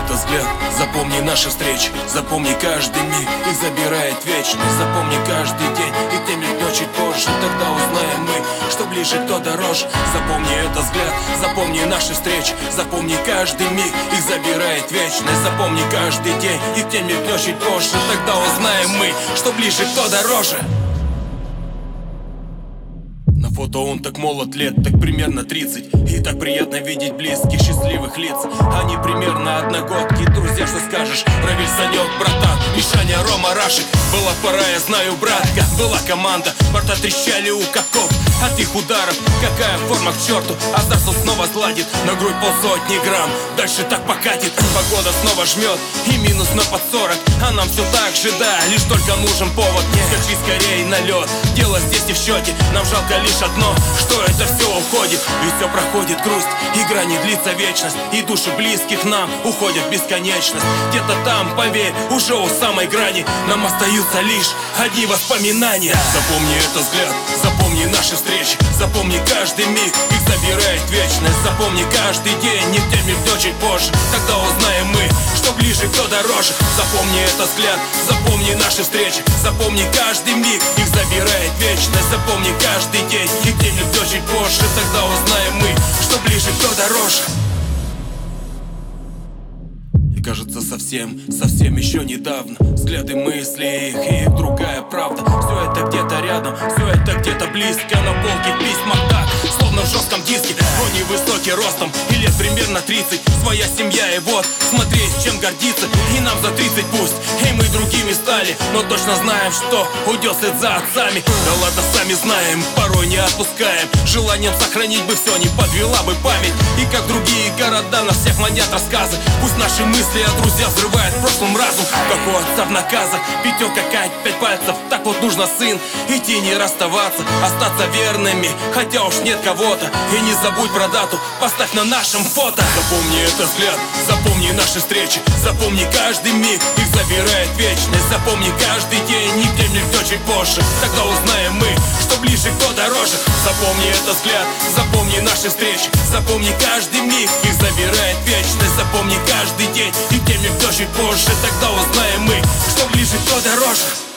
этот взгляд, запомни наши встречи, запомни каждый миг, их забирает вечность. Запомни каждый день, и темнеет ночь чуть позже. Тогда узнаем мы, что ближе, кто дороже. Запомни этот взгляд, запомни наши встречи, запомни каждый миг, их забирает вечность. Запомни каждый день, их темнеет ночь чуть позже. Тогда узнаем мы, что ближе, кто дороже. На фото он так молод, лет так примерно 30. И так приятно видеть близких, счастливых лиц. Они примерно одногодки, друзья, что скажешь? Равиль, Санек, братан, Мишаня, Рома, Рашик. Была пора, я знаю, братка, была команда. Борта трещали у катков от их ударов. Какая форма к черту, Азарсон снова сгладит. На грудь 150 грамм, дальше так покатит. Погода снова жмет, и минус на под 40. А нам все так же, да, лишь только нужен повод. Скачи скорее на лед, дело здесь не в счете. Нам жалко лишь одно, что это все уходит. Ведь все проходит грусть, игра не длится вечность. И души близких нам уходят в бесконечность. Где-то там, поверь, уже у самой грани. Нам остаются лишь одни воспоминания. Запомни этот взгляд, запомни наши встречи, запомни каждый миг, их забирает вечность. Запомни каждый день, их темнеет чуть позже. Тогда узнаем мы, что ближе, кто дороже. Запомни этот взгляд, запомни наши встречи, запомни каждый миг, их забирает вечность. Запомни каждый день, их темнеет чуть позже. Тогда узнаем мы, что ближе, кто дороже. И кажется совсем еще недавно взгляды, мысли их и их другая правда. Все это где-то рядом, все это где-то близко. На полке в письмах так, словно в жестком диске. Он невысокий ростом и лет примерно 30. Своя семья и вот, смотри, чем гордиться. И нам за 30 пусть, и мы другими стали. Но точно знаем, что уйдет след за отцами. Да ладно, сами знаем, порой не отпускаем. Желанием сохранить бы все, не подвела бы память. И как другие города на всех манят рассказы. Пусть наши мысли о друзьях взрывают в прошлом разум. Как у отца в наказах, пятерка, Кать, 5 пальцев. Так вот нужно, сын, идти не расставаться, остаться верными, хотя уж нет кого-то. И не забудь про дату, поставь на нашем фото. Запомни этот взгляд, запомни наши встречи, запомни каждый миг, их забирает вечность. Запомни каждый день, их темнеет чуть позже. Тогда узнаем мы, что ближе, кто дороже. Запомни этот взгляд, запомни наши встречи, запомни каждый миг, их забирает вечность. Запомни каждый день, их темнеет чуть позже. Тогда узнаем мы, что ближе, кто дороже.